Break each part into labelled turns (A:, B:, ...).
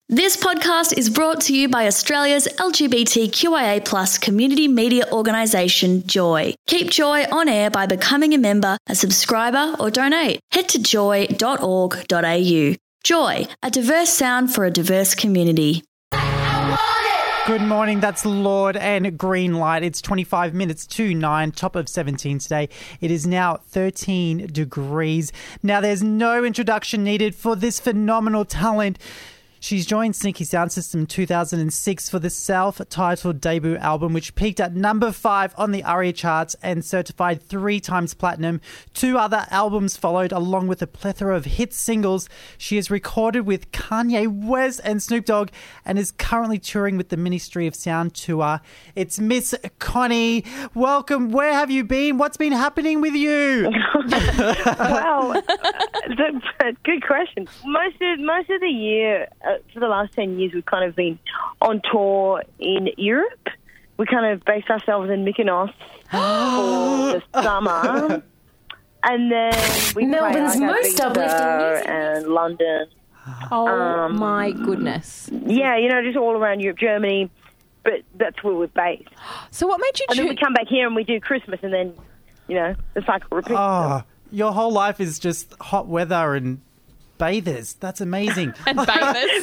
A: This podcast is brought to you by Australia's LGBTQIA+ community media organisation, Joy. Keep Joy on air by becoming a member, a subscriber or donate. Head to joy.org.au. Joy, a diverse sound for a diverse community.
B: Good morning, that's Lord and Green Light. It's 25 minutes to 9, top of 17 today. It is now 13 degrees. Now, there's no introduction needed for this phenomenal talent. She's joined Sneaky Sound System in 2006 for the self-titled debut album, which peaked at number 5 on the ARIA charts and certified 3 times platinum. 2 other albums followed, along with a plethora of hit singles. She has recorded with Kanye West and Snoop Dogg and is currently touring with the Ministry of Sound tour. It's Miss Connie. Welcome. Where have you been? What's been happening with you?
C: Well, good question. Most of the year, for the last 10 years, we've kind of been on tour in Europe. We kind of based ourselves in Mykonos for the summer. And then we
D: Melbourne's
C: played
D: most uplifting music
C: and London.
D: Oh, my goodness.
C: Yeah, just all around Europe, Germany. But that's where we're based.
D: So what made you
C: And then we
D: choose...
C: come back here and we do Christmas and then, the cycle repeats.
B: Oh, your whole life is just hot weather and bathers. That's amazing.
D: And bathers.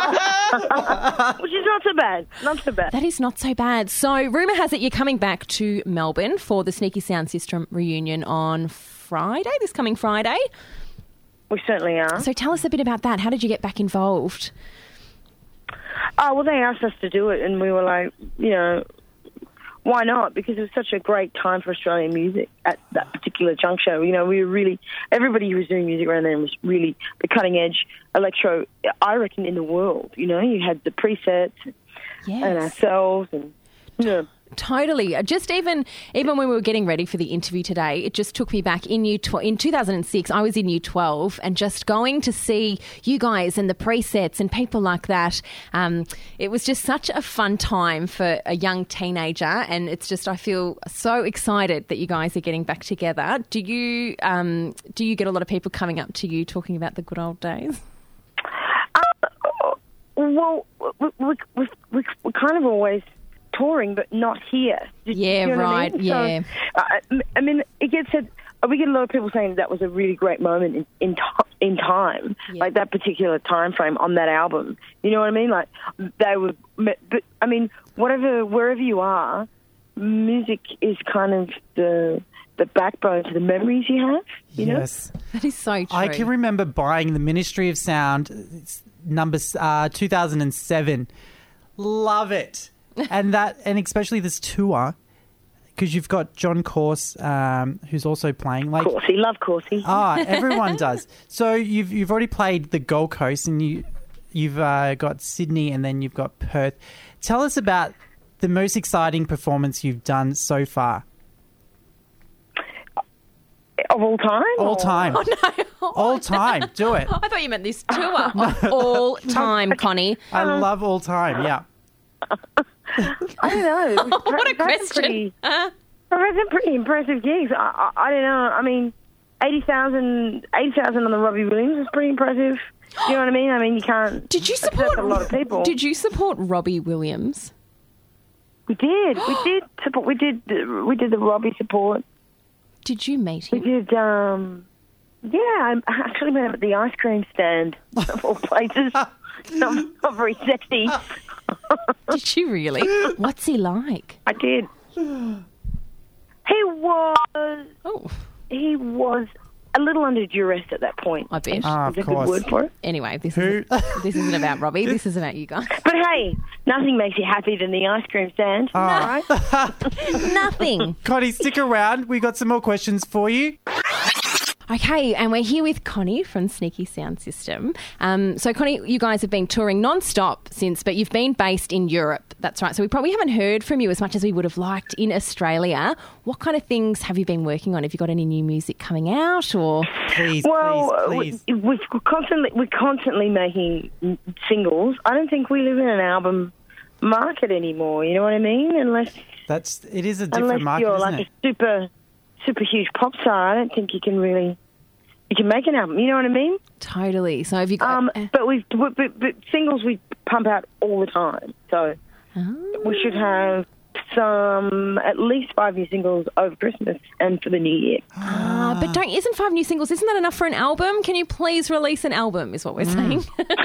C: Which is not so bad. Not so bad.
D: That is not so bad. So rumour has it you're coming back to Melbourne for the Sneaky Sound System reunion on Friday, this coming Friday.
C: We certainly are.
D: So tell us a bit about that. How did you get back involved?
C: Oh, well, they asked us to do it, and we were like, why not? Because it was such a great time for Australian music at that particular juncture. We were really, everybody who was doing music around then was really the cutting edge electro, I reckon, in the world. You had the presets and ourselves and,
D: Totally. Just even when we were getting ready for the interview today, it just took me back in in 2006. I was in Year 12, and just going to see you guys and the presets and people like that. It was just such a fun time for a young teenager, and it's just I feel so excited that you guys are getting back together. Do you get a lot of people coming up to you talking about the good old days?
C: Well, we're kind of always touring, but not here.
D: Yeah, right. Yeah.
C: So, it gets said. We get a lot of people saying that was a really great moment in time, like that particular time frame on that album. You know what I mean? Like they were. But wherever you are, music is kind of the backbone to the memories you have. You know?
D: That is so true.
B: I can remember buying the Ministry of Sound number 2007. Love it. And especially this tour, because you've got John Course, who's also playing.
C: Coursey, love Coursey.
B: Everyone does. So you've already played the Gold Coast, and you've got Sydney, and then you've got Perth. Tell us about the most exciting performance you've done so far.
C: Of all time?
B: All time.
D: Oh, no.
B: All time. Do it.
D: I thought you meant this tour. Of all time, Connie.
B: I love all time, yeah.
C: I don't know.
D: What a question.
C: I've had some pretty impressive gigs. I don't know. I mean, 80,000 on the Robbie Williams is pretty impressive. You know what I mean? I mean, you can't...
D: Did you support
C: a lot of people?
D: Did you support Robbie Williams?
C: We did. We did the Robbie support.
D: Did you meet him?
C: We did. I actually met him at the ice cream stand of all places. Not very sexy.
D: Did you really? What's he like?
C: I did. He was a little under duress at that point.
D: I bet.
B: Of
C: Is a
B: course.
C: good word for it.
D: Anyway, this isn't about Robbie. This is about you guys.
C: But hey, nothing makes you happy than the ice cream stand, right?
D: Nothing.
B: Connie, stick around. We got some more questions for you.
D: Okay, and we're here with Connie from Sneaky Sound System. So, Connie, you guys have been touring non-stop but you've been based in Europe. That's right. So we probably haven't heard from you as much as we would have liked in Australia. What kind of things have you been working on? Have you got any new music coming out, or?
B: Please.
C: We're constantly making singles. I don't think we live in an album market anymore. You know what I mean?
B: It is a different market,
C: you're
B: isn't
C: like
B: it?
C: a super huge pop star. I don't think you can really you can make an album. You know what I mean?
D: Totally. So have you got...
C: But singles we pump out all the time. So we should have at least 5 new singles over Christmas and for the new year.
D: But isn't 5 new singles, isn't that enough for an album? Can you please release an album is what we're saying.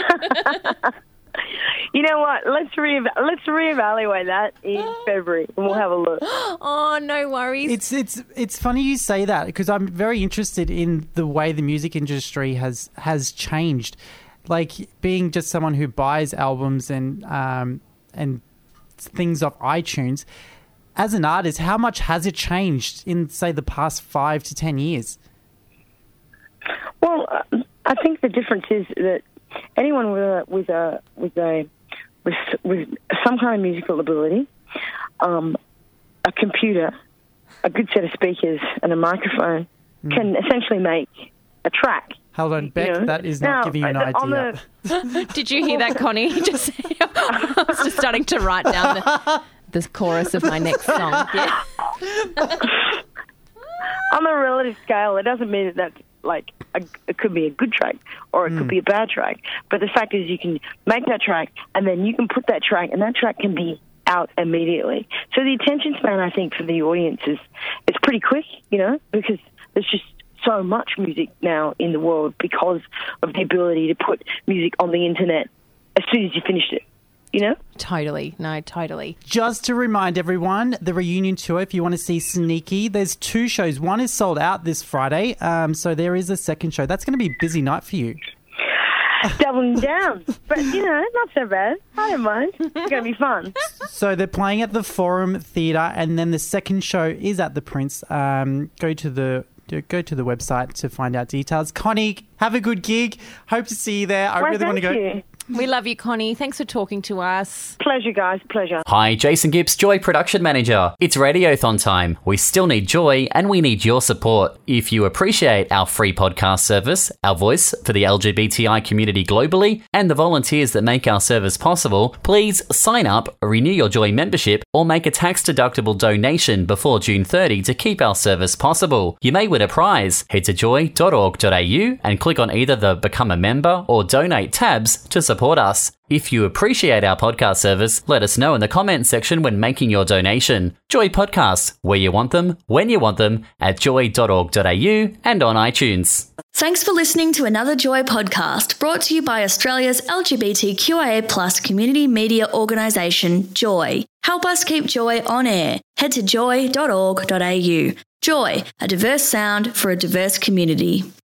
C: You know what? Let's reevaluate that in February, and we'll have a look.
D: Oh, no worries.
B: It's funny you say that, because I'm very interested in the way the music industry has changed. Like, being just someone who buys albums and things off iTunes. As an artist, how much has it changed in, say, the past 5 to 10 years?
C: Well, I think the difference is that anyone with some kind of musical ability, a computer, a good set of speakers, and a microphone can essentially make a track.
B: Hold on, Beck, that is not giving you an idea.
D: Did you hear that, Connie? I was just starting to write down the chorus of my next song. Yeah.
C: On a relative scale, it doesn't mean that that's like it could be a good track or it could be a bad track. But the fact is, you can make that track and then you can put that track, and that track can be out immediately. So the attention span, I think, for the audience is pretty quick, because there's just so much music now in the world because of the ability to put music on the internet as soon as you finished it,
D: Totally. No, totally.
B: Just to remind everyone, the reunion tour, if you want to see Sneaky, there's 2 shows. One is sold out this Friday, so there is a second show. That's going to be a busy night for you.
C: Doubling down. But, not so bad. I don't mind. It's going to be fun.
B: So they're playing at the Forum Theatre, and then the second show is at the Prince. Go to the website to find out details. Connie, have a good gig. Hope to see you there. I really want to go.
C: You.
D: We love you, Connie. Thanks for talking to us.
C: Pleasure, guys. Pleasure.
E: Hi, Jason Gibbs, Joy Production Manager. It's Radiothon time. We still need Joy, and we need your support. If you appreciate our free podcast service, our voice for the LGBTI community globally, and the volunteers that make our service possible, please sign up, renew your Joy membership, or make a tax-deductible donation before June 30 to keep our service possible. You may win a prize. Head to joy.org.au and click on either the Become a Member or Donate tabs to support us. If you appreciate our podcast service, let us know in the comments section when making your donation. Joy Podcasts, where you want them, when you want them, at joy.org.au and on iTunes.
A: Thanks for listening to another Joy podcast brought to you by Australia's LGBTQIA+ community media organisation, Joy. Help us keep Joy on air. Head to joy.org.au. Joy, a diverse sound for a diverse community.